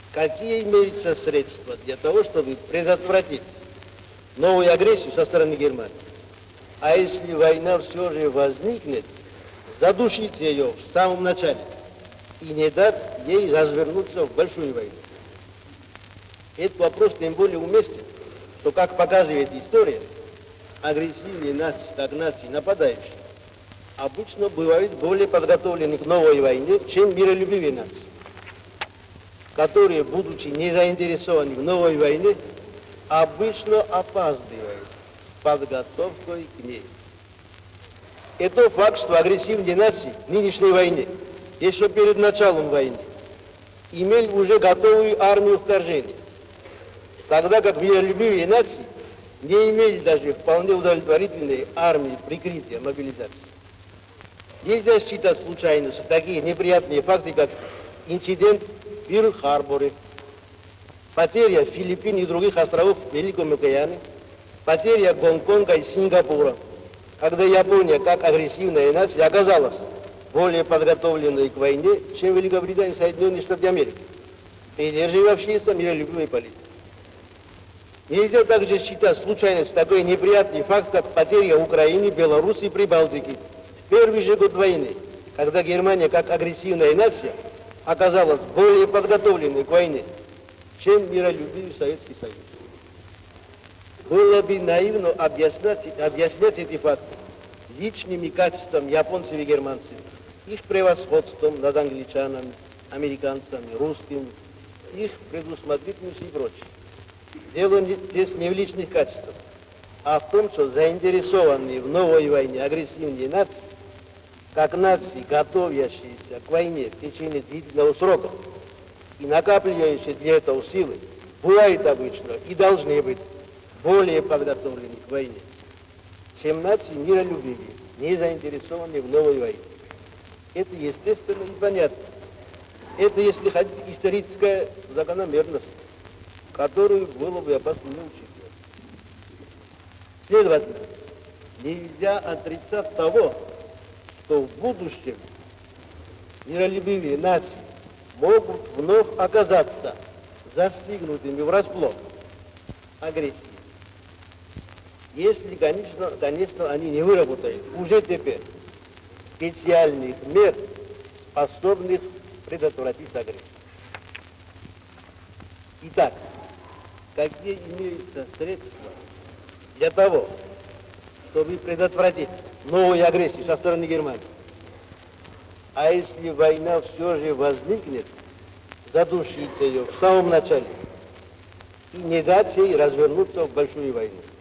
какие имеются средства для того, чтобы предотвратить новую агрессию со стороны Германии. А если война все же возникнет, задушить ее в самом начале и не дать ей развернуться в большую войну. Этот вопрос тем более уместен, что, как показывает история, агрессивные нации, как нации нападающие, обычно бывают более подготовлены к новой войне, чем миролюбивые нации, которые, будучи не заинтересованы в новой войне, обычно опаздывают с подготовкой к ней. Это факт, что агрессивные нации в нынешней войне, еще перед началом войны, имели уже готовую армию вторжения, тогда как миролюбивые нации не имели даже вполне удовлетворительной армии прикрытия мобилизации. Нельзя считать случайностью такие неприятные факты, как инцидент в Перл-Харборе, потеря Филиппин и других островов в Великом океане, потеря Гонконга и Сингапура, когда Япония, как агрессивная нация, оказалась более подготовленной к войне, чем Великобритания и Соединенные Штаты Америки, придерживавшиеся миролюбивой политики. Нельзя также считать случайностью такой неприятный факт, как потеря Украины, Беларуси и Прибалтики в первый же год войны, когда Германия, как агрессивная нация, оказалась более подготовленной к войне, чем миролюбивый Советский Союз. Было бы наивно объяснять эти факты личными качествами японцев и германцев, их превосходством над англичанами, американцами, русскими, их предусмотрительностью и прочее. Дело здесь не в личных качествах, а в том, что заинтересованные в новой войне агрессивные нации, как нации, готовящиеся к войне в течение длительного срока и накапливающие для этого силы, бывают обычно и должны быть более подготовлены к войне, чем нации миролюбивые, не заинтересованные в новой войне. Это естественно и понятно. Это, если хотите, историческая закономерность, которую было бы опасно не учитывать. Следовательно, нельзя отрицать того, что в будущем миролюбивые нации могут вновь оказаться застигнутыми врасплох агрессии. Если, конечно, они не выработают уже теперь специальных мер, способных предотвратить агрессию. Итак, какие имеются средства для того, чтобы предотвратить новую агрессию со стороны Германии? А если война все же возникнет, задушить ее в самом начале и не дать ей развернуться в большую войну.